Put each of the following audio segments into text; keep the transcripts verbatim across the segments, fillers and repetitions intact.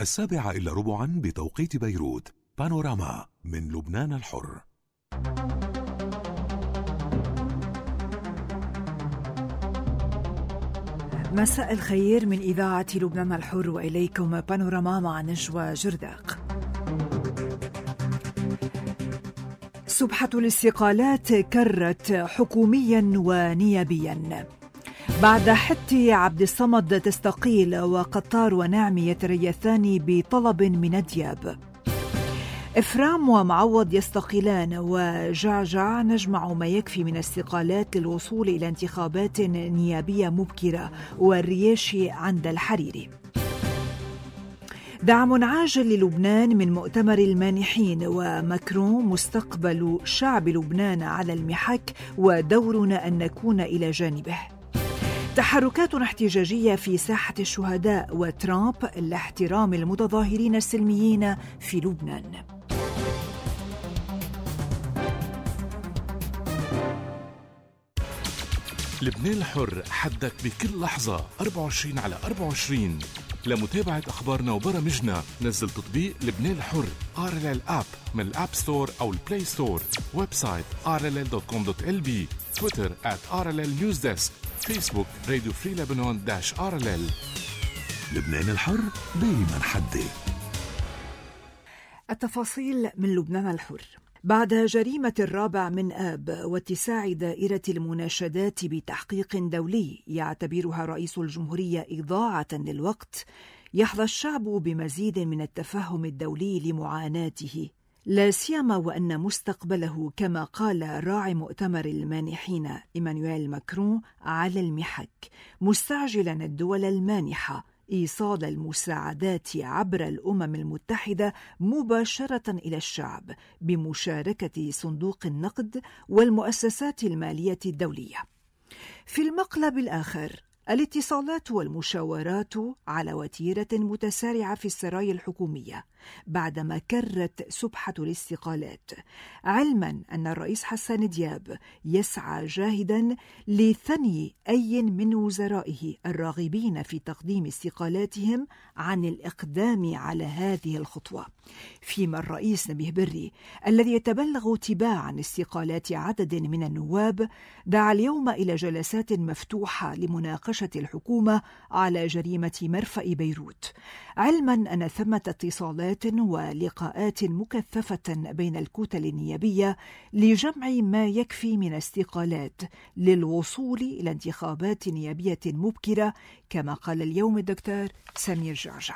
السابعة إلا ربعا بتوقيت بيروت. بانوراما من لبنان الحر. مساء الخير من إذاعة لبنان الحر، وإليكم بانوراما مع نجوى جرداق. سبحة الاستقالات كرت حكوميا ونيابيا. بعد حتي عبد الصمد تستقيل، وقطار ونعمي يتريثان بطلب من الدياب. إفرام ومعوض يستقيلان، وجعجع نجمع ما يكفي من استقالات للوصول إلى انتخابات نيابية مبكرة، والرياشي عند الحريري. دعم عاجل للبنان من مؤتمر المانحين، وماكرون مستقبل شعب لبنان على المحك ودورنا أن نكون إلى جانبه. تحركات احتجاجية في ساحة الشهداء، وترامب لاحترام المتظاهرين السلميين في لبنان. لبنان الحر، حدك بكل لحظة أربعة وعشرين على أربعة وعشرين. لمتابعة أخبارنا وبرامجنا نزل تطبيق لبنان الحر آر إل إل آب من الآب ستور أو البلاي ستور. ويب سايت آر إل إل دوت كوم دوت إل بي. تويتر آت آر إل إل نيوز ديسك. فيسبوك راديو فري لبنان داش آر إل إل. لبنان الحر دايما حدي. التفاصيل من لبنان الحر. بعد جريمة الرابع من آب واتساع دائرة المناشدات بتحقيق دولي يعتبرها رئيس الجمهورية إضاعة للوقت، يحظى الشعب بمزيد من التفهم الدولي لمعاناته، لا سيما وأن مستقبله كما قال راعي مؤتمر المانحين إيمانويل ماكرون على المحك، مستعجلا الدول المانحة إيصال المساعدات عبر الأمم المتحدة مباشرة إلى الشعب بمشاركة صندوق النقد والمؤسسات المالية الدولية. في المقلب الآخر، الاتصالات والمشاورات على وتيرة متسارعة في السرايا الحكومية بعدما كرت سبحة الاستقالات، علما أن الرئيس حسن دياب يسعى جاهدا لثني أي من وزرائه الراغبين في تقديم استقالاتهم عن الإقدام على هذه الخطوة، فيما الرئيس نبيه بري الذي يتبلغ تباعا استقالات عدد من النواب دعا اليوم إلى جلسات مفتوحة لمناقشة الحكومة على جريمة مرفأ بيروت، علما أن ثمة اتصالات ولقاءات مكثفة بين الكتل النيابية لجمع ما يكفي من استقالات للوصول إلى انتخابات نيابية مبكرة، كما قال اليوم الدكتور سمير جعجع.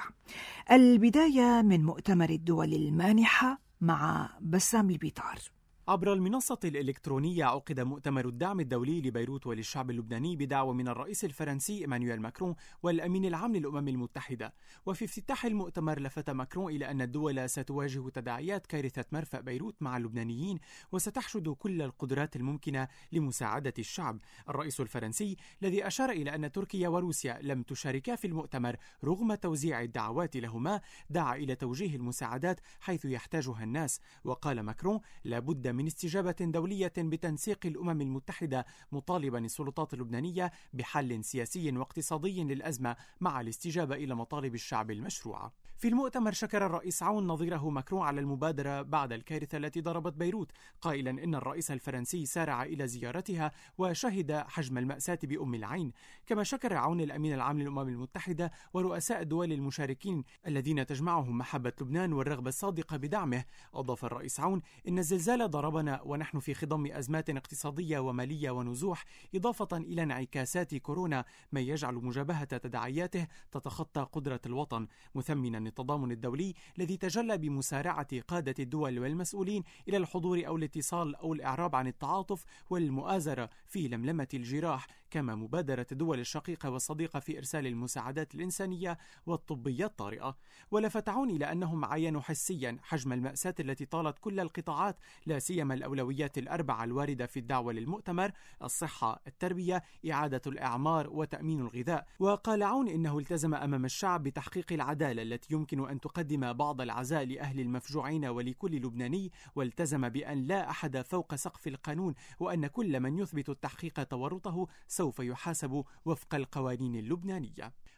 البداية من مؤتمر الدول المانحة مع بسام البيطار. عبر المنصة الإلكترونية عقد مؤتمر الدعم الدولي لبيروت وللشعب اللبناني بدعوة من الرئيس الفرنسي إيمانويل ماكرون والأمين العام للأمم المتحدة. وفي افتتاح المؤتمر لفت ماكرون إلى أن الدول ستواجه تداعيات كارثة مرفأ بيروت مع اللبنانيين، وستحشد كل القدرات الممكنة لمساعدة الشعب. الرئيس الفرنسي الذي أشار إلى أن تركيا وروسيا لم تشاركا في المؤتمر رغم توزيع الدعوات لهما، دعا إلى توجيه المساعدات حيث يحتاجها الناس. وقال ماكرون: لابد من استجابة دولية بتنسيق الأمم المتحدة، مطالبا السلطات اللبنانية بحل سياسي واقتصادي للأزمة مع الاستجابة إلى مطالب الشعب المشروعة. في المؤتمر شكر الرئيس عون نظيره ماكرون على المبادرة بعد الكارثة التي ضربت بيروت، قائلا إن الرئيس الفرنسي سارع إلى زيارتها وشهد حجم المأساة بأم العين. كما شكر عون الأمين العام للأمم المتحدة ورؤساء الدول المشاركين الذين تجمعهم محبة لبنان والرغبة الصادقة بدعمه. أضاف الرئيس عون: إن الزلزال ضربنا ونحن في خضم أزمات اقتصادية ومالية ونزوح، إضافة إلى انعكاسات كورونا، ما يجعل مجابهة تداعياته تتخطى قدرة الوطن، مثمنا التضامن الدولي الذي تجلى بمسارعة قادة الدول والمسؤولين إلى الحضور أو الاتصال أو الإعراب عن التعاطف والمؤازرة في لملمة الجراح، كما مبادرة الدول الشقيقة والصديقة في إرسال المساعدات الإنسانية والطبية الطارئة. ولفت عون إلى أنهم عاينوا حسيا حجم المأساة التي طالت كل القطاعات، لا سيما الأولويات الأربعة الواردة في الدعوة للمؤتمر: الصحة، التربية، إعادة الإعمار، وتأمين الغذاء. وقال عون إنه التزم أمام الشعب بتحقيق العدالة التي يمكن أن تقدم بعض العزاء لأهل المفجوعين ولكل لبناني، والتزم بأن لا أحد فوق سقف القانون، وأن كل من يثبت التحقيق تورطه سوف يحاسب وفق القوانين اللبنانية.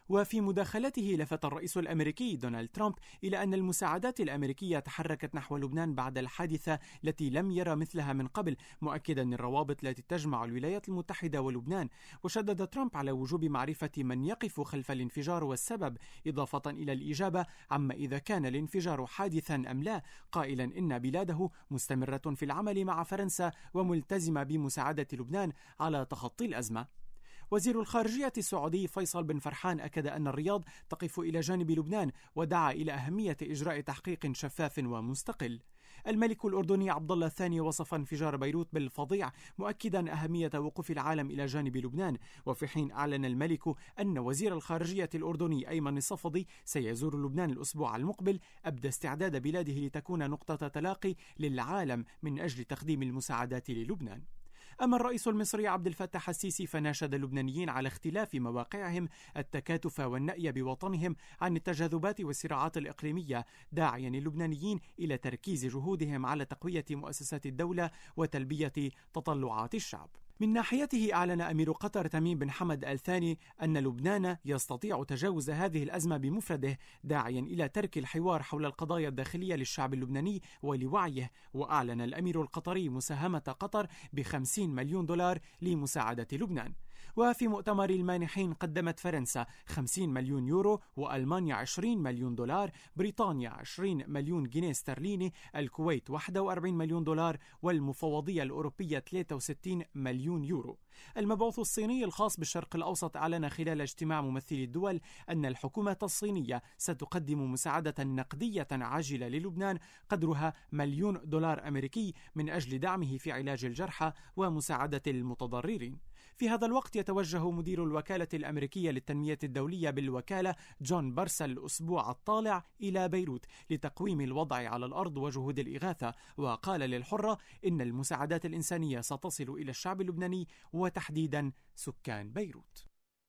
وفي مداخلته لفت الرئيس الأمريكي دونالد ترامب إلى أن المساعدات الأمريكية تحركت نحو لبنان بعد الحادثة التي لم يرى مثلها من قبل، مؤكدا الروابط التي تجمع الولايات المتحدة ولبنان. وشدد ترامب على وجوب معرفة من يقف خلف الانفجار والسبب، إضافة إلى الإجابة عما إذا كان الانفجار حادثا أم لا، قائلا إن بلاده مستمرة في العمل مع فرنسا وملتزمة بمساعدة لبنان على تخطي الأزمة. وزير الخارجية السعودي فيصل بن فرحان أكد أن الرياض تقف إلى جانب لبنان، ودعا إلى أهمية إجراء تحقيق شفاف ومستقل. الملك الأردني عبد الله الثاني وصف انفجار بيروت بالفظيع، مؤكدا أهمية وقوف العالم إلى جانب لبنان. وفي حين أعلن الملك أن وزير الخارجية الأردني أيمن الصفدي سيزور لبنان الأسبوع المقبل، أبدى استعداد بلاده لتكون نقطة تلاقي للعالم من أجل تقديم المساعدات للبنان. أما الرئيس المصري عبد الفتاح السيسي فناشد اللبنانيين على اختلاف مواقعهم التكاتف والنأي بوطنهم عن التجاذبات والصراعات الإقليمية، داعيا اللبنانيين إلى تركيز جهودهم على تقوية مؤسسات الدولة وتلبية تطلعات الشعب. من ناحيته أعلن أمير قطر تميم بن حمد آل ثاني أن لبنان يستطيع تجاوز هذه الأزمة بمفرده، داعيا إلى ترك الحوار حول القضايا الداخلية للشعب اللبناني ولوعيه. وأعلن الأمير القطري مساهمة قطر بخمسين مليون دولار لمساعدة لبنان. وفي مؤتمر المانحين قدمت فرنسا خمسين مليون يورو، وألمانيا عشرين مليون دولار، بريطانيا عشرين مليون جنيه استرليني، الكويت واحد وأربعين مليون دولار، والمفوضية الأوروبية ثلاثة وستين مليون يورو. المبعوث الصيني الخاص بالشرق الأوسط أعلن خلال اجتماع ممثلي الدول أن الحكومة الصينية ستقدم مساعدة نقدية عاجلة للبنان قدرها مليون دولار أمريكي من أجل دعمه في علاج الجرحى ومساعدة المتضررين. في هذا الوقت يتوجه مدير الوكالة الأمريكية للتنمية الدولية بالوكالة جون بارسل الأسبوع الطالع إلى بيروت لتقويم الوضع على الأرض وجهود الإغاثة، وقال للحرة إن المساعدات الإنسانية ستصل إلى الشعب اللبناني وتحديدا سكان بيروت.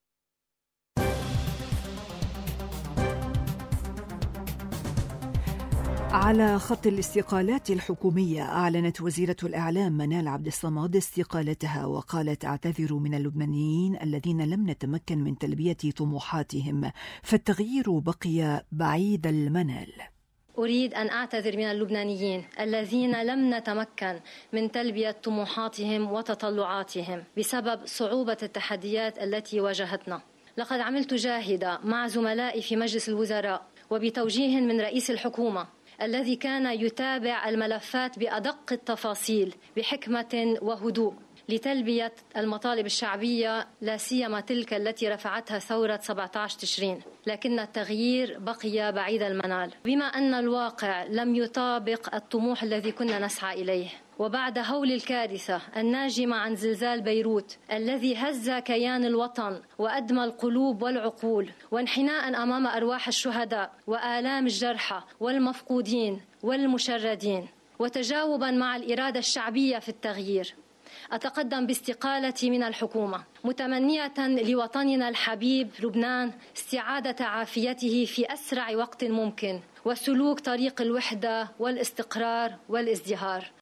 على خط الاستقالات الحكومية، أعلنت وزيرة الإعلام منال عبد الصمد استقالتها، وقالت: أعتذر من اللبنانيين الذين لم نتمكن من تلبية طموحاتهم، فالتغيير بقي بعيد المنال. أريد أن أعتذر من اللبنانيين الذين لم نتمكن من تلبية طموحاتهم وتطلعاتهم بسبب صعوبة التحديات التي واجهتنا. لقد عملت جاهدة مع زملائي في مجلس الوزراء وبتوجيه من رئيس الحكومة الذي كان يتابع الملفات بأدق التفاصيل بحكمة وهدوء لتلبية المطالب الشعبية، لا سيما تلك التي رفعتها ثورة سبعة عشر تشرين، لكن التغيير بقي بعيد المنال بما أن الواقع لم يطابق الطموح الذي كنا نسعى إليه. وبعد هول الكارثة الناجمة عن زلزال بيروت الذي هز كيان الوطن وأدمى القلوب والعقول، وانحناء أمام أرواح الشهداء وآلام الجرحى والمفقودين والمشردين، وتجاوبا مع الإرادة الشعبية في التغيير، أتقدم باستقالتي من الحكومة متمنية لوطننا الحبيب لبنان استعادة عافيته في أسرع وقت ممكن وسلوك طريق الوحدة والاستقرار والازدهار.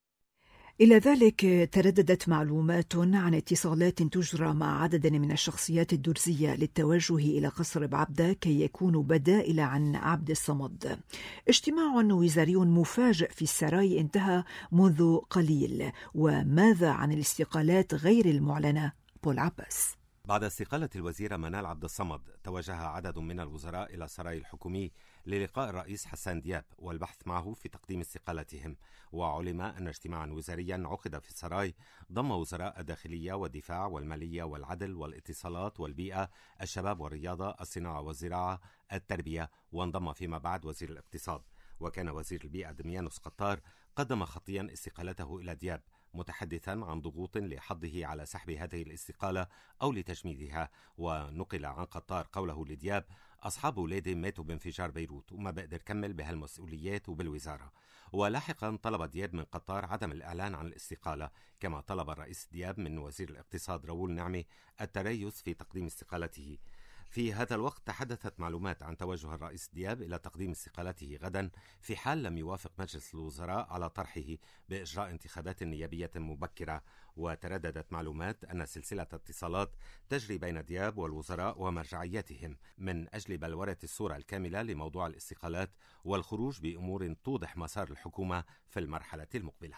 إلى ذلك ترددت معلومات عن اتصالات تجرى مع عدد من الشخصيات الدرزية للتوجه إلى قصر بعبدة كي يكونوا بدائل عن عبد الصمد. اجتماع وزاري مفاجئ في السراي انتهى منذ قليل. وماذا عن الاستقالات غير المعلنة؟ بول عباس. بعد استقالة الوزيرة منال عبد الصمد، توجه عدد من الوزراء إلى السراي الحكومي للقاء الرئيس حسان دياب والبحث معه في تقديم استقالتهم. وعلم أن اجتماعا وزاريا عقد في السراي ضم وزراء الداخلية والدفاع والمالية والعدل والاتصالات والبيئة، الشباب والرياضة، الصناعة والزراعة، التربية، وانضم فيما بعد وزير الاقتصاد. وكان وزير البيئة دميانوس قطار قدم خطيا استقالته إلى دياب، متحدثا عن ضغوط لحضه على سحب هذه الاستقالة أو لتجميدها. ونقل عن قطار قوله لدياب: أصحاب ولادي ماتوا بانفجار بيروت وما بقدر كمل بهالمسؤوليات وبالوزارة. ولاحقا طلب دياب من قطار عدم الإعلان عن الاستقالة، كما طلب الرئيس دياب من وزير الاقتصاد راؤول نعمة التريث في تقديم استقالته. في هذا الوقت تحدثت معلومات عن توجه الرئيس دياب إلى تقديم استقالته غدا في حال لم يوافق مجلس الوزراء على طرحه بإجراء انتخابات نيابية مبكرة. وترددت معلومات أن سلسلة اتصالات تجري بين دياب والوزراء ومرجعياتهم من أجل بلورة الصورة الكاملة لموضوع الاستقالات والخروج بأمور توضح مسار الحكومة في المرحلة المقبلة.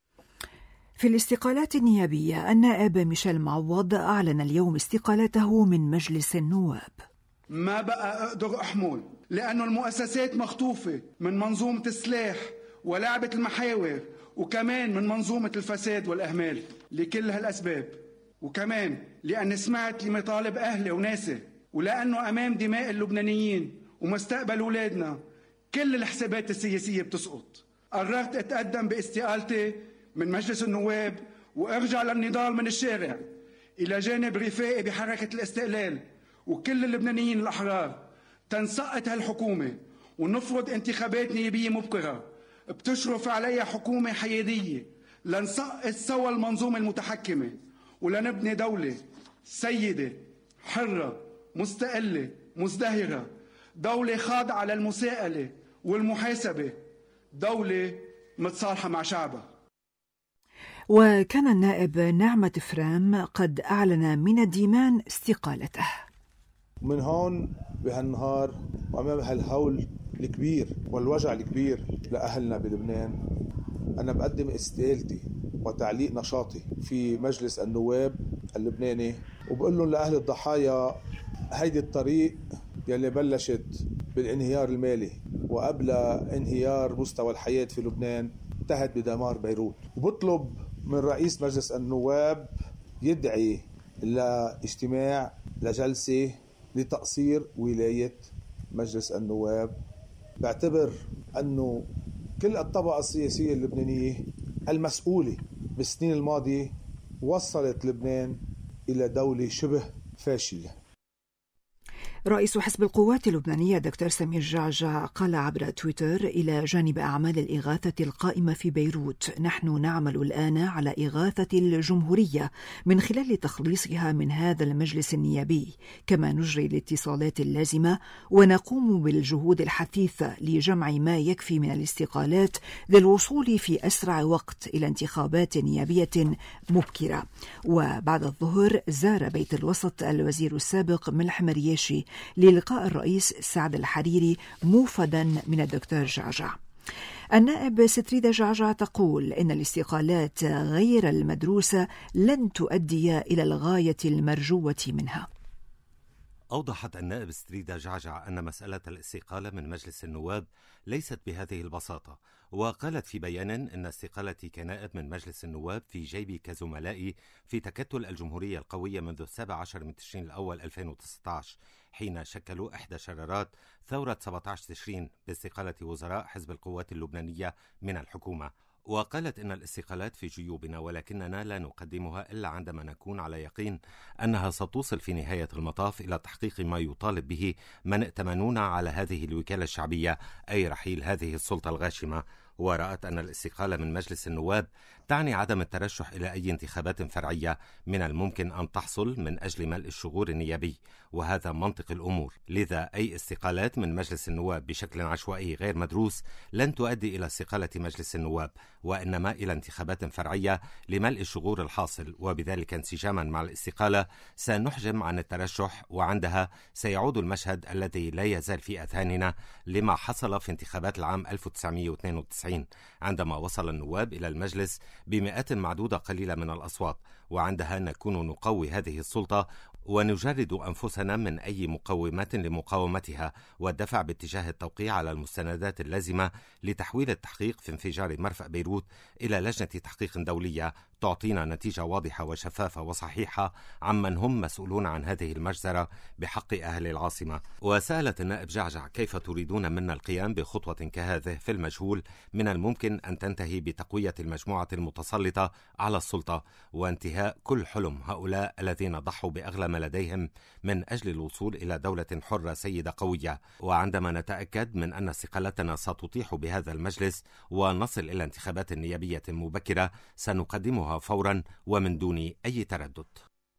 في الاستقالات النيابية، النائب ميشيل معوض أعلن اليوم استقالته من مجلس النواب. ما بقى أقدر أحمل لأنه المؤسسات مخطوفة من منظومة السلاح ولعبة المحاور، وكمان من منظومة الفساد والأهمال. لكل هالأسباب، وكمان لأن سمعت لمطالب أهلي وناسي، ولأنه أمام دماء اللبنانيين ومستقبل أولادنا كل الحسابات السياسية بتسقط، قررت أتقدم باستقالتي من مجلس النواب وأرجع للنضال من الشارع إلى جانب رفاقي بحركة الاستقلال وكل اللبنانيين الأحرار، تنسقط هالحكومة ونفرض انتخابات نيابية مبكرة بتشرف عليها حكومة حيادية لنسقط سوا المنظومة المتحكمة ولنبني دولة سيدة حرة مستقلة مزدهرة، دولة خاضعة للمساءلة والمحاسبة، دولة متصالحة مع شعبها. وكان النائب نعمة فرام قد أعلن من الديمان استقالته. من هون بهالنهار وأمام هالهول الكبير والوجع الكبير لأهلنا بلبنان، أنا بقدم استقالتي وتعليق نشاطي في مجلس النواب اللبناني، وبقول لهم لأهل الضحايا هيدي الطريق يلي بلشت بالانهيار المالي وقبل انهيار مستوى الحياة في لبنان انتهت بدمار بيروت. وبطلب من رئيس مجلس النواب يدعي لاجتماع لجلسة لتقصير ولاية مجلس النواب. بعتبر أنه كل الطبقة السياسية اللبنانية المسؤولة بالسنين الماضية وصلت لبنان إلى دولة شبه فاشلة. رئيس حزب القوات اللبنانية دكتور سمير جعجع قال عبر تويتر: إلى جانب أعمال الإغاثة القائمة في بيروت، نحن نعمل الآن على إغاثة الجمهورية من خلال تخليصها من هذا المجلس النيابي، كما نجري الاتصالات اللازمة ونقوم بالجهود الحثيثة لجمع ما يكفي من الاستقالات للوصول في أسرع وقت إلى انتخابات نيابية مبكرة. وبعد الظهر زار بيت الوسط الوزير السابق ملح مرياشي للقاء الرئيس سعد الحريري موفدا من الدكتور جعجع. النائب ستريدة جعجع تقول إن الاستقالات غير المدروسة لن تؤدي إلى الغاية المرجوة منها. أوضحت النائب ستريدة جعجع أن مسألة الاستقالة من مجلس النواب ليست بهذه البساطة، وقالت في بيان أن استقالتي كنائب من مجلس النواب في جيبي كزملائي في تكتل الجمهورية القوية منذ السابع عشر من تشرين الأول ألفين وتسعة عشر، حين شكلوا إحدى شرارات ثورة سبعة عشر تشرين باستقالة وزراء حزب القوات اللبنانية من الحكومة. وقالت إن الاستقالات في جيوبنا، ولكننا لا نقدمها إلا عندما نكون على يقين أنها ستوصل في نهاية المطاف إلى تحقيق ما يطالب به من ائتمنونا على هذه الوكالة الشعبية، أي رحيل هذه السلطة الغاشمة. ورأت أن الاستقالة من مجلس النواب تعني عدم الترشح إلى أي انتخابات فرعية من الممكن أن تحصل من أجل ملء الشغور النيابي، وهذا منطق الأمور. لذا أي استقالات من مجلس النواب بشكل عشوائي غير مدروس لن تؤدي إلى استقالة مجلس النواب، وإنما إلى انتخابات فرعية لملء الشغور الحاصل، وبذلك انسجاما مع الاستقالة سنحجم عن الترشح، وعندها سيعود المشهد الذي لا يزال في أذهاننا لما حصل في انتخابات العام ألف وتسعمائة واثنين وتسعين عندما وصل النواب إلى المجلس بمئات معدودة قليلة من الأصوات، وعندها نكون نقوي هذه السلطة ونجرد أنفسنا من أي مقومات لمقاومتها، والدفع باتجاه التوقيع على المستندات اللازمة لتحويل التحقيق في انفجار مرفأ بيروت إلى لجنة تحقيق دولية تعطينا نتيجة واضحة وشفافة وصحيحة عمن هم مسؤولون عن هذه المجزرة بحق أهل العاصمة. وسألت النائب جعجع: كيف تريدون منا القيام بخطوة كهذه في المجهول؟ من الممكن أن تنتهي بتقوية المجموعة المتسلطة على السلطة وانتهاء كل حلم هؤلاء الذين ضحوا بأغلى ما لديهم من أجل الوصول إلى دولة حرة سيدة قوية. وعندما نتأكد من أن استقالتنا ستطيح بهذا المجلس ونصل إلى انتخابات نيابية مبكرة سنقدمها فورا ومن دون أي تردد.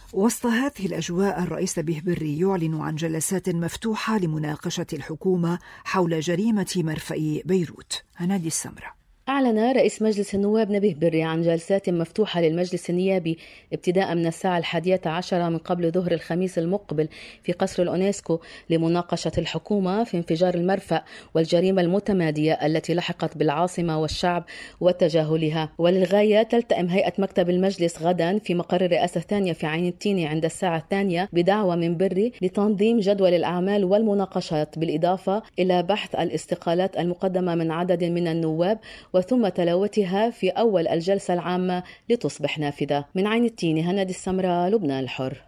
وسط هذه الأجواء الرئيس نبيه بري يعلن عن جلسات مفتوحة لمناقشة الحكومة حول جريمة مرفأ بيروت. هنادي السمرة. أعلن رئيس مجلس النواب نبيه بري عن جلسات مفتوحة للمجلس النيابي ابتداء من الساعة الحادية عشرة من قبل ظهر الخميس المقبل في قصر الأونسكو لمناقشة الحكومة في انفجار المرفأ والجريمة المتمادية التي لحقت بالعاصمة والشعب وتجاهلها. وللغاية تلتئم هيئة مكتب المجلس غدا في مقر الرئاسة الثانية في عين التيني عند الساعة الثانية بدعوة من بري لتنظيم جدول الأعمال والمناقشات، بالإضافة إلى بحث الاستقالات المقدمة من عدد من النواب وثم تلاوتها في أول الجلسة العامة لتصبح نافذة. من عين التيني هنادي السمراء، لبنان الحر.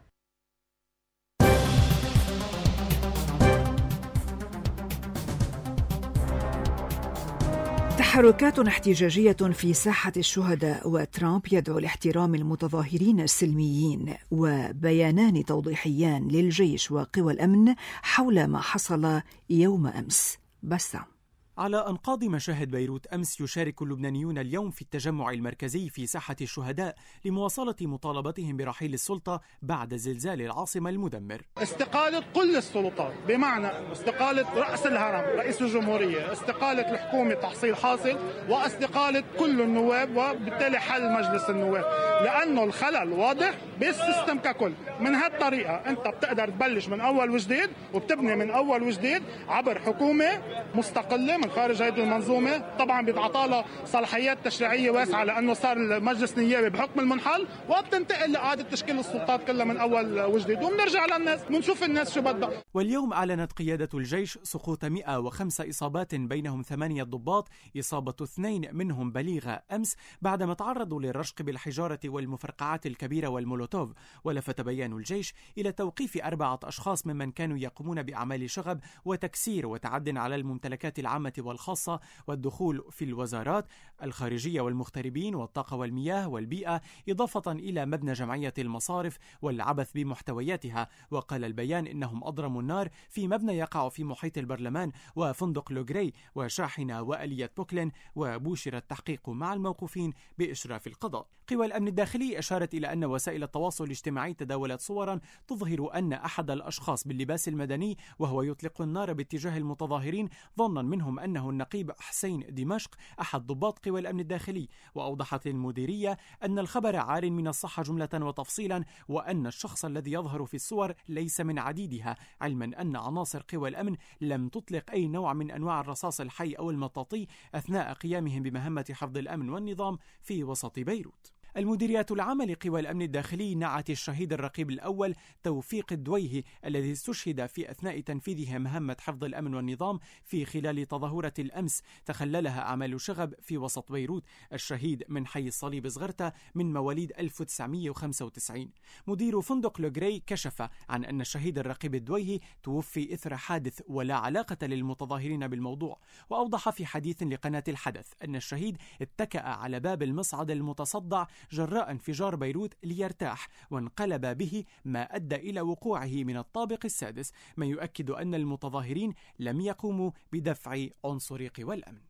تحركات احتجاجية في ساحة الشهداء، وترامب يدعو لاحترام المتظاهرين السلميين، وبيانان توضيحيان للجيش وقوى الأمن حول ما حصل يوم أمس. بس على أنقاض مشاهد بيروت أمس يشارك اللبنانيون اليوم في التجمع المركزي في ساحة الشهداء لمواصلة مطالبتهم برحيل السلطة بعد زلزال العاصمة المدمر. استقالة كل السلطات، بمعنى استقالة رأس الهرم رئيس الجمهورية، استقالة الحكومة تحصيل حاصل، واستقالة كل النواب، وبالتالي حل مجلس النواب، لأنه الخلل واضح بالسيستم ككل. من هالطريقة أنت بتقدر تبلش من أول وجديد وبتبني من أول وجديد عبر حكومة مستقلة من خارج هذه المنظومة، طبعا بيتعطى صلاحيات تشريعية واسعة لأنه صار المجلس النيابي بحكم المنحل، وبتنتقل لإعادة تشكيل السلطات كلها من أول وجديد، وبنرجع للناس ونشوف الناس شو بدها. واليوم أعلنت قيادة الجيش سقوط مئة وخمسة إصابات بينهم ثمانية ضباط، إصابة اثنين منهم بليغة أمس بعدما تعرضوا للرشق بالحجارة والمفرقعات الكبيرة والمولوتوف. ولفت بيان الجيش إلى توقيف أربعة أشخاص ممن كانوا يقومون بأعمال شغب وتكسير وتعد على الممتلكات العامة والخاصة والدخول في الوزارات الخارجية والمغتربين والطاقة والمياه والبيئة، إضافة إلى مبنى جمعية المصارف والعبث بمحتوياتها. وقال البيان إنهم أضرموا النار في مبنى يقع في محيط البرلمان وفندق لوغري وشاحنة وآلية بوكلين، وبوشر التحقيق مع الموقوفين بإشراف القضاء. قوى الأمن الداخلي أشارت إلى أن وسائل التواصل الاجتماعي تداولت صورا تظهر أن أحد الأشخاص باللباس المدني وهو يطلق النار باتجاه المتظاهرين ظنا منهم أنه النقيب حسين دمشق أحد ضباط قوى الأمن الداخلي. وأوضحت المديرية أن الخبر عار من الصحة جملة وتفصيلا، وأن الشخص الذي يظهر في الصور ليس من عديدها، علما أن عناصر قوى الأمن لم تطلق أي نوع من أنواع الرصاص الحي أو المطاطي أثناء قيامهم بمهمة حفظ الأمن والنظام في وسط بيروت. المديرية العامة لقوى الأمن الداخلي نعت الشهيد الرقيب الأول توفيق الدويهي الذي استشهد في أثناء تنفيذه مهمة حفظ الأمن والنظام في خلال تظاهرة الأمس تخللها أعمال شغب في وسط بيروت. الشهيد من حي الصليب صغرتة من مواليد ألف وتسعمئة وخمسة وتسعين. مدير فندق لوغري كشف عن أن الشهيد الرقيب الدويهي توفي إثر حادث ولا علاقة للمتظاهرين بالموضوع. وأوضح في حديث لقناة الحدث أن الشهيد اتكأ على باب المصعد المتصدع جراء انفجار بيروت ليرتاح، وانقلب به ما أدى إلى وقوعه من الطابق السادس، ما يؤكد أن المتظاهرين لم يقوموا بدفع عنصر قوى الأمن.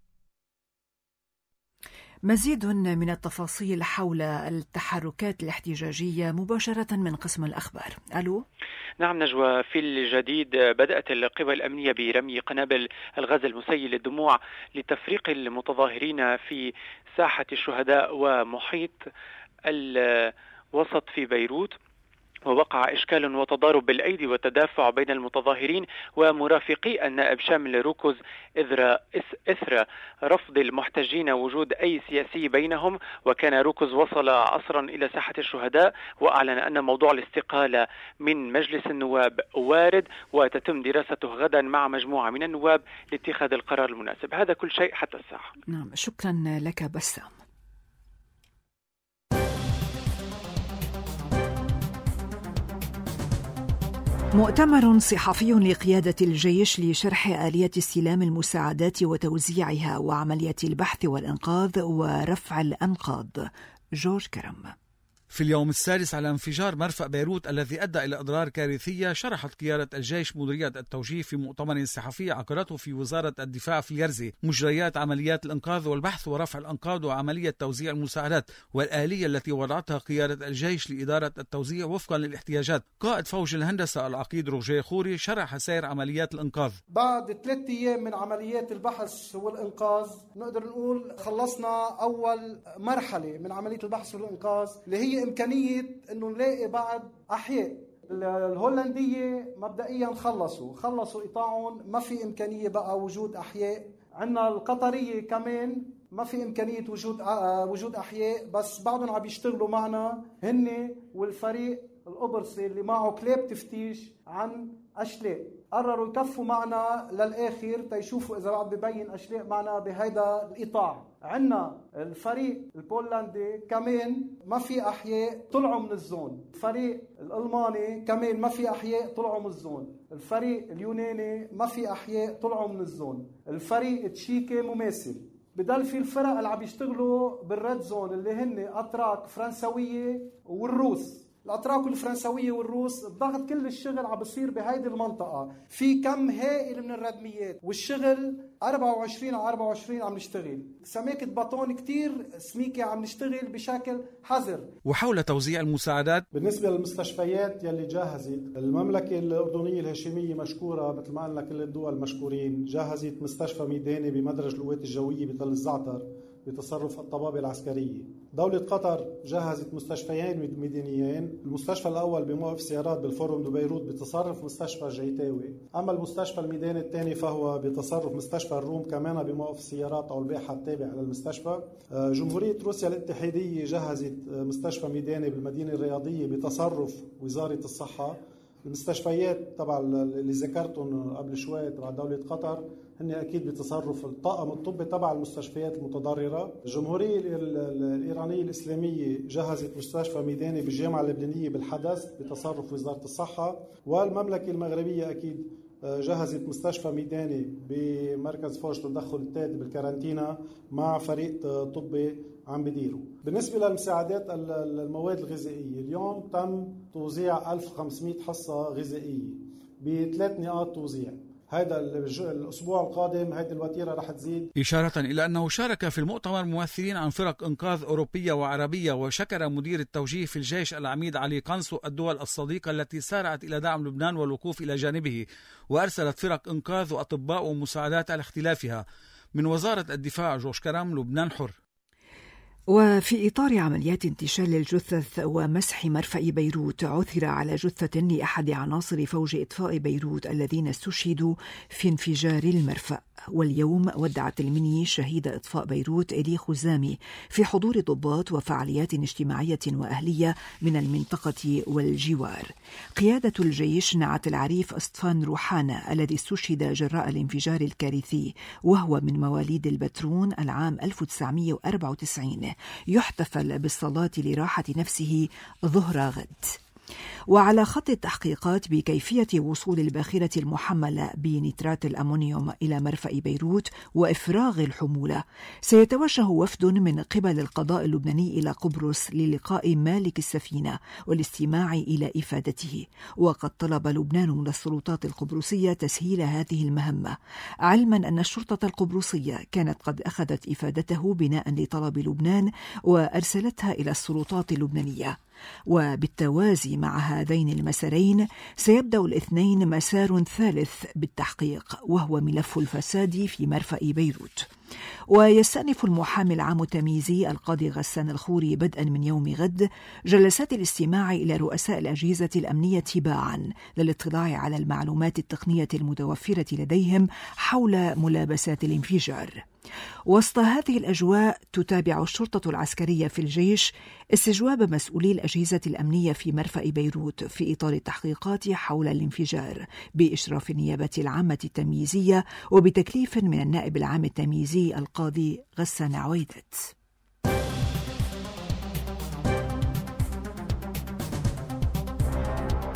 مزيد من التفاصيل حول التحركات الاحتجاجية مباشرة من قسم الأخبار. ألو. نعم نجوى، في الجديد بدأت القوى الأمنية برمي قنابل الغاز المسيل للدموع لتفريق المتظاهرين في ساحة الشهداء ومحيط الوسط في بيروت، ووقع إشكال وتضارب بالأيدي وتدافع بين المتظاهرين ومرافقي النائب شامل روكوز إثر رفض المحتجين وجود أي سياسي بينهم. وكان روكوز وصل عصرا إلى ساحة الشهداء وأعلن أن موضوع الاستقالة من مجلس النواب وارد وتتم دراسته غدا مع مجموعة من النواب لاتخاذ القرار المناسب. هذا كل شيء حتى الساعة. نعم، شكرا لك بسام. مؤتمر صحفي لقيادة الجيش لشرح آلية استلام المساعدات وتوزيعها وعملية البحث والإنقاذ ورفع الأنقاض. جورج كرم. في اليوم السادس على انفجار مرفأ بيروت الذي أدى إلى أضرار كارثية، شرحت قيادة الجيش مديرية التوجيه في مؤتمر صحفي عقدته في وزارة الدفاع في اليرزي مجريات عمليات الإنقاذ والبحث ورفع الأنقاض وعملية توزيع المساعدات والآلية التي وضعتها قيادة الجيش لإدارة التوزيع وفقا للاحتياجات. قائد فوج الهندسة العقيد روجيه خوري شرح سير عمليات الإنقاذ. بعد ثلاثة أيام من عمليات البحث والإنقاذ نقدر نقول خلصنا أول مرحلة من عملية البحث والإنقاذ اللي هي إمكانية إنه نلاقي بعض أحياء. الهولندية مبدئيا خلصوا خلصوا قطاعهم، ما في إمكانية بقى وجود أحياء. عندنا القطرية كمان ما في إمكانية وجود وجود أحياء، بس بعضهم عم يشتغلوا معنا هن والفريق القبرصي اللي معه كلاب تفتيش عن أشلاء. قرروا يكفوا معنا للآخر تيشوفوا إذا بعد ببين أشلاء معنا بهيدا القطاع. عنا الفريق البولندي كمان ما في أحياء طلعوا من الزون. الفريق الألماني كمان ما في أحياء طلعوا من الزون. الفريق اليوناني ما في أحياء طلعوا من الزون. الفريق التشيكي مماثل. بدل في الفرق اللي عم يشتغلوا بالريد زون اللي هن أتراك فرنسوية والروس. الأتراك الفرنسوية والروس الضغط كل الشغل عم بصير بهيدي المنطقة، في كم هائل من الردميات والشغل أربعة وعشرين على أربعة وعشرين عم نشتغل. سماكة بطون كتير سميكة عم نشتغل بشكل حذر. وحول توزيع المساعدات بالنسبة للمستشفيات يلي جاهزت، المملكة الأردنية الهاشمية مشكورة مثل ما قلنا كل الدول مشكورين. جاهزت مستشفى ميداني بمدرج القوات الجوية بتل الزعتر بتصرف الطبابة العسكرية. دولة قطر جهزت مستشفيين ميدانيين، المستشفى الأول بموقف سيارات بالفورم دو بيروت بتصرف مستشفى جيتاوي، أما المستشفى الميداني الثاني فهو بتصرف مستشفى الروم كمان بموقف السيارات أو الباحة التابع للمستشفى. جمهورية روسيا الاتحادية جهزت مستشفى ميداني بالمدينة الرياضية بتصرف وزارة الصحة. المستشفيات تبع اللي ذكرتهم قبل شوي تبع دولة قطر هن أكيد بتصرف الطاقم الطبي تبع المستشفيات المتضررة. الجمهورية الإيرانية الإسلامية جهزت مستشفى ميداني بالجامعة اللبنانية بالحدث بتصرف وزارة الصحة. والمملكة المغربية أكيد جهزت مستشفى ميداني بمركز فوج تدخل التادي بالكارانتينا مع فريق طبي عم بديروا. بالنسبة للمساعدات المواد الغذائية اليوم تم توزيع ألف وخمسمائة حصة غذائية بثلاث نقاط توزيع. هذا الأسبوع القادم هذه الوتيرة رح تزيد. إشارة إلى أنه شارك في المؤتمر ممثلين عن فرق إنقاذ أوروبية وعربية، وشكر مدير التوجيه في الجيش العميد علي قنصو الدول الصديقة التي سارعت إلى دعم لبنان والوقوف إلى جانبه، وأرسلت فرق إنقاذ وأطباء ومساعدات على اختلافها. من وزارة الدفاع جوش كرم، لبنان حر. وفي إطار عمليات انتشال الجثث ومسح مرفأ بيروت، عثر على جثة لأحد عناصر فوج إطفاء بيروت الذين استشهدوا في انفجار المرفأ. واليوم ودعت المني شهيد إطفاء بيروت إلي خزامي في حضور ضباط وفعاليات اجتماعية وأهلية من المنطقة والجوار. قيادة الجيش نعت العريف أسطفان روحانة الذي استشهد جراء الانفجار الكارثي، وهو من مواليد البترون العام ألف وتسعمائة وأربعة وتسعين، يحتفل بالصلاة لراحة نفسه ظهر غد. وعلى خط التحقيقات بكيفية وصول الباخرة المحملة بنترات الأمونيوم إلى مرفأ بيروت وإفراغ الحمولة، سيتوجه وفد من قبل القضاء اللبناني إلى قبرص للقاء مالك السفينة والاستماع إلى إفادته. وقد طلب لبنان من السلطات القبرصية تسهيل هذه المهمة، علما أن الشرطة القبرصية كانت قد أخذت إفادته بناء لطلب لبنان وأرسلتها إلى السلطات اللبنانية. وبالتوازي مع هذين المسارين سيبدأ الاثنين مسار ثالث بالتحقيق، وهو ملف الفساد في مرفأ بيروت. ويستأنف المحامي العام التمييزي القاضي غسان الخوري بدءا من يوم غد جلسات الاستماع إلى رؤساء الأجهزة الأمنية تباعا للاطلاع على المعلومات التقنية المتوفرة لديهم حول ملابسات الانفجار. وسط هذه الأجواء تتابع الشرطة العسكرية في الجيش استجواب مسؤولي الأجهزة الأمنية في مرفأ بيروت في إطار التحقيقات حول الانفجار بإشراف النيابة العامة التمييزية وبتكليف من النائب العام التمييزي القاضي غسان عويدت.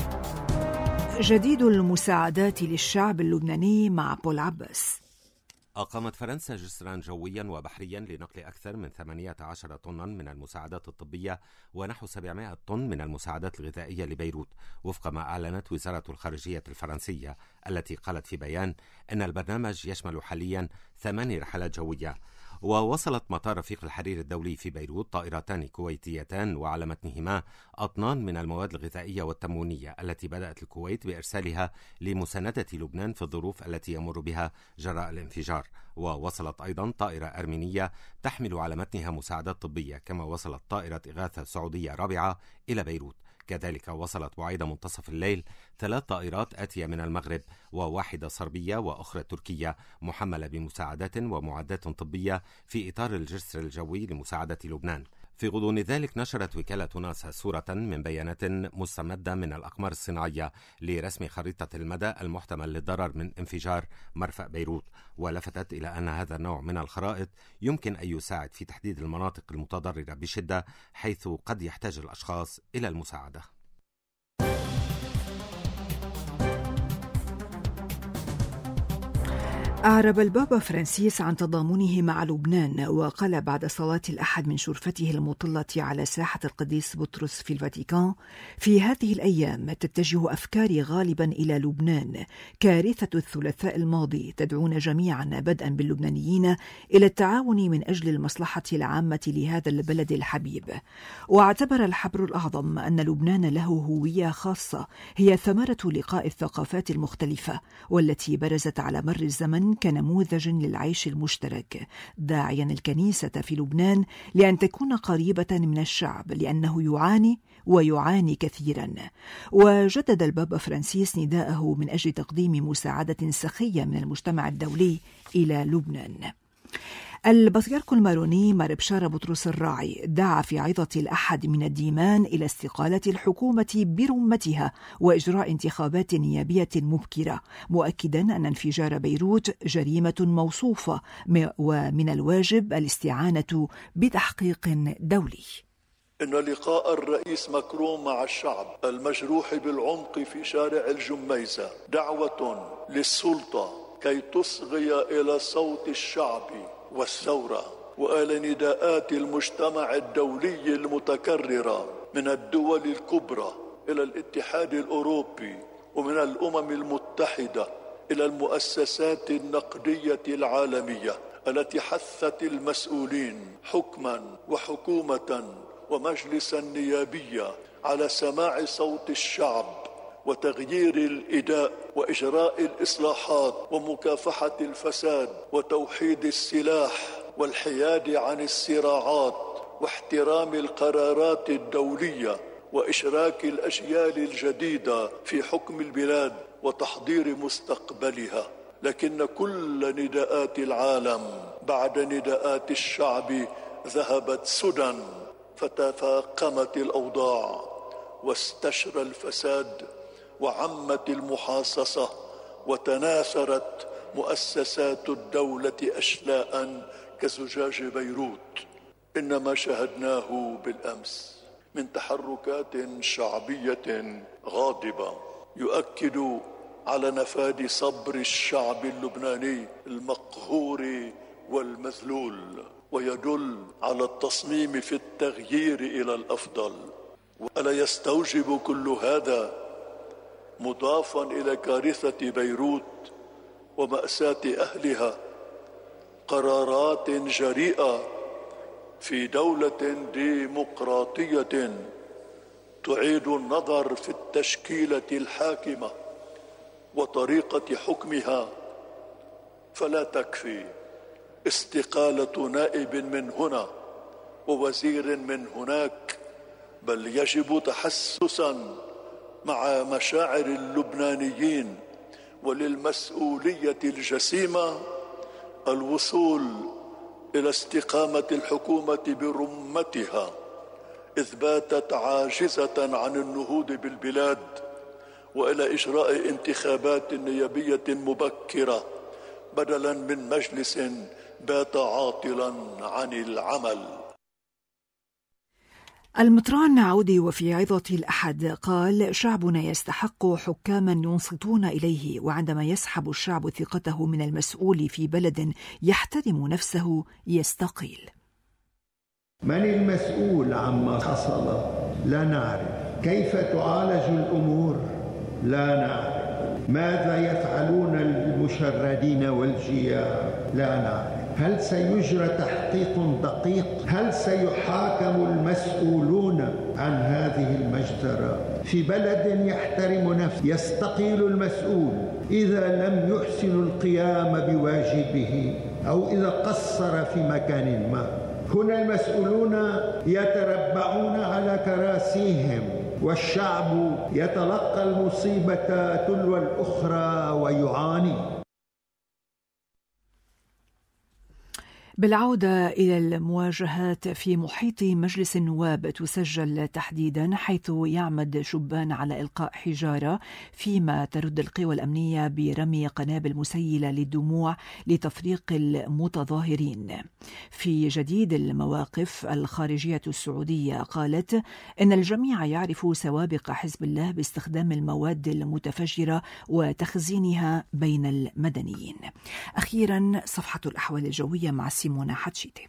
جديد المساعدات للشعب اللبناني مع بول عباس. أقامت فرنسا جسرا جويا وبحريا لنقل أكثر من ثمانية عشر طنا من المساعدات الطبية ونحو سبعمائة طن من المساعدات الغذائية لبيروت، وفق ما أعلنت وزارة الخارجية الفرنسية، التي قالت في بيان أن البرنامج يشمل حاليا ثماني رحلات جوية. ووصلت مطار رفيق الحرير الدولي في بيروت طائرتان كويتيتان وعلى متنهما أطنان من المواد الغذائية والتموينية التي بدأت الكويت بإرسالها لمساندة لبنان في الظروف التي يمر بها جراء الانفجار. ووصلت أيضا طائرة أرمينية تحمل على متنها مساعدات طبية، كما وصلت طائرة إغاثة سعودية رابعة إلى بيروت. كذلك وصلت بعيد منتصف الليل ثلاث طائرات آتية من المغرب وواحدة صربية وأخرى تركية محملة بمساعدات ومعدات طبية في إطار الجسر الجوي لمساعدة لبنان. في غضون ذلك نشرت وكالة ناسا صورة من بيانات مستمدة من الأقمار الصناعية لرسم خريطة المدى المحتمل للضرر من انفجار مرفأ بيروت، ولفتت إلى أن هذا النوع من الخرائط يمكن أن يساعد في تحديد المناطق المتضررة بشدة، حيث قد يحتاج الأشخاص إلى المساعدة. أعرب البابا فرانسيس عن تضامنه مع لبنان، وقال بعد صلاة الأحد من شرفته المطلة على ساحة القديس بطرس في الفاتيكان: في هذه الأيام تتجه أفكاري غالبا إلى لبنان. كارثة الثلاثاء الماضي تدعونا جميعا بدءا باللبنانيين إلى التعاون من أجل المصلحة العامة لهذا البلد الحبيب. واعتبر الحبر الأعظم أن لبنان له هوية خاصة هي ثمرة لقاء الثقافات المختلفة، والتي برزت على مر الزمن كنموذج للعيش المشترك، داعيا الكنيسة في لبنان لأن تكون قريبة من الشعب لأنه يعاني ويعاني كثيرا. وجدد البابا فرانسيس نداءه من أجل تقديم مساعدة سخية من المجتمع الدولي إلى لبنان. البطريرك الماروني مار بشارة بطرس الراعي دعا في عظة الأحد من الديمان إلى استقالة الحكومة برمتها وإجراء انتخابات نيابية مبكرة، مؤكدا أن انفجار بيروت جريمة موصوفة ومن الواجب الاستعانة بتحقيق دولي. إن لقاء الرئيس ماكرون مع الشعب المجروح بالعمق في شارع الجميزة دعوة للسلطة كي تصغي إلى صوت الشعب والثورة وإلى نداءات المجتمع الدولي المتكررة من الدول الكبرى إلى الاتحاد الأوروبي ومن الأمم المتحدة إلى المؤسسات النقدية العالمية التي حثت المسؤولين حكما وحكومة ومجلسا نيابيا على سماع صوت الشعب وتغيير الإداء وإجراء الإصلاحات ومكافحة الفساد وتوحيد السلاح والحياد عن الصراعات واحترام القرارات الدولية وإشراك الأجيال الجديدة في حكم البلاد وتحضير مستقبلها. لكن كل نداءات العالم بعد نداءات الشعب ذهبت سدى، فتفاقمت الأوضاع واستشرى الفساد وعمت المحاصصة وتناثرت مؤسسات الدولة أشلاء كزجاج بيروت. إن ما شاهدناه بالأمس من تحركات شعبية غاضبة يؤكد على نفاذ صبر الشعب اللبناني المقهور والمذلول، ويدل على التصميم في التغيير إلى الأفضل. وألا يستوجب كل هذا مضافا إلى كارثة بيروت ومأساة أهلها قرارات جريئة في دولة ديمقراطية تعيد النظر في التشكيلة الحاكمة وطريقة حكمها؟ فلا تكفي استقالة نائب من هنا ووزير من هناك، بل يجب تحسسا مع مشاعر اللبنانيين وللمسؤولية الجسيمة الوصول إلى استقامة الحكومة برمتها، إذ باتت عاجزة عن النهوض بالبلاد، وإلى إجراء انتخابات نيابية مبكرة بدلا من مجلس بات عاطلا عن العمل. المطران عودي وفي عظة الأحد قال: شعبنا يستحق حكاما ينصتون إليه، وعندما يسحب الشعب ثقته من المسؤول في بلد يحترم نفسه يستقيل. من المسؤول عما حصل؟ لا نعرف. كيف تعالج الأمور؟ لا نعرف. ماذا يفعلون المشردين والجياع؟ لا نعرف. هل سيجرى تحقيق دقيق؟ هل سيحاكم المسؤولون عن هذه المجزرة؟ في بلد يحترم نفسه يستقيل المسؤول إذا لم يحسن القيام بواجبه أو إذا قصر في مكان ما. هنا المسؤولون يتربعون على كراسيهم والشعب يتلقى المصيبة تلو الأخرى ويعاني. بالعودة إلى المواجهات في محيط مجلس النواب تسجل تحديدا، حيث يعمد شبان على إلقاء حجارة، فيما ترد القوى الأمنية برمي قنابل مسيلة للدموع لتفريق المتظاهرين. في جديد المواقف، الخارجية السعودية قالت إن الجميع يعرف سوابق حزب الله باستخدام المواد المتفجرة وتخزينها بين المدنيين. أخيرا صفحة الأحوال الجوية مع سيمونا حتشيتي.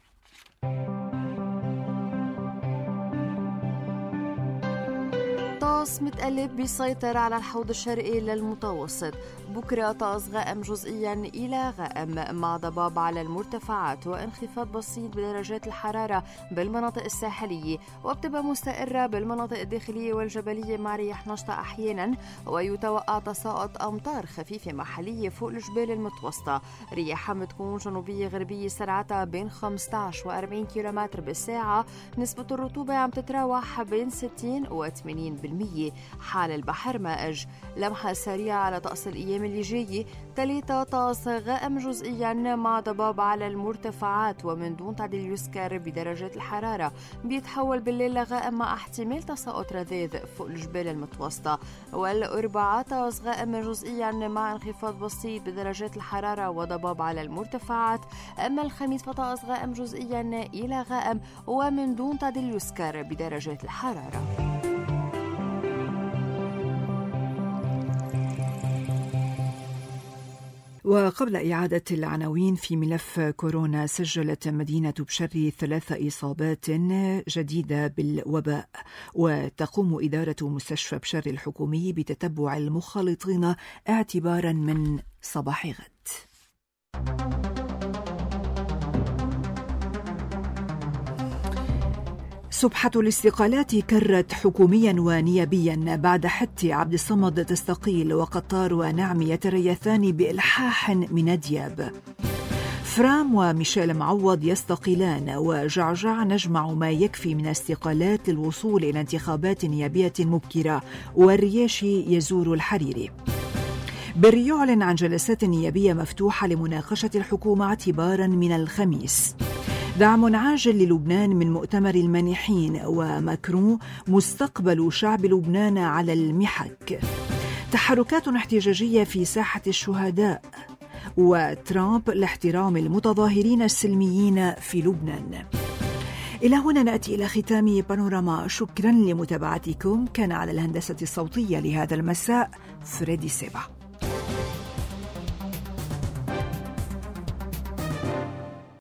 طقس متقلب بيسيطر على الحوض الشرقي للمتوسط. بكرة طقس غائم جزئيا إلى غائم مع ضباب على المرتفعات وانخفاض بسيط بدرجات الحرارة بالمناطق الساحلية، وبتبقى مستقرة بالمناطق الداخلية والجبلية مع رياح نشطة أحيانا، ويتوقع تساقط أمطار خفيفة محلية فوق الجبال المتوسطة. رياحها بتكون جنوبية غربية سرعتها بين خمسة عشر وأربعين كيلومتر بالساعة. نسبة الرطوبة عم تتراوح بين ستين وثمانين بالمية. حال البحر مائج. لمحة سريعة على طقس الأيام اللي جاية. ثلاثة طقس غائم جزئيا مع ضباب على المرتفعات ومن دون تعديل يسكر بدرجات الحرارة. بيتحول بالليل لغائم مع احتمال تساقط رذاذ فوق الجبال المتوسطة. والأربعاء طقس غائم جزئيا مع انخفاض بسيط بدرجات الحرارة وضباب على المرتفعات. أما الخميس فطقس غائم جزئيا إلى غائم ومن دون تعديل يسكر بدرجات الحرارة. وقبل إعادة العناوين في ملف كورونا، سجلت مدينة بشري ثلاث إصابات جديدة بالوباء، وتقوم إدارة مستشفى بشري الحكومي بتتبع المخالطين اعتبارا من صباح غد. سبحة الاستقالات كرت حكوميا ونيابيا بعد حتى عبد الصمد تستقيل وقطار ونعم يتريثان بإلحاح من دياب. فرام وميشيل معوض يستقيلان، وجعجع نجمع ما يكفي من استقالات للوصول إلى انتخابات نيابية مبكرة، والرياشي يزور الحريري. بري يعلن عن جلسات نيابية مفتوحة لمناقشة الحكومة اعتبارا من الخميس. دعم عاجل للبنان من مؤتمر المانحين، وماكرون مستقبل شعب لبنان على المحك. تحركات احتجاجية في ساحة الشهداء، وترامب لاحترام المتظاهرين السلميين في لبنان. إلى هنا نأتي إلى ختام بانوراما. شكرا لمتابعتكم. كان على الهندسة الصوتية لهذا المساء فريدي سيبا.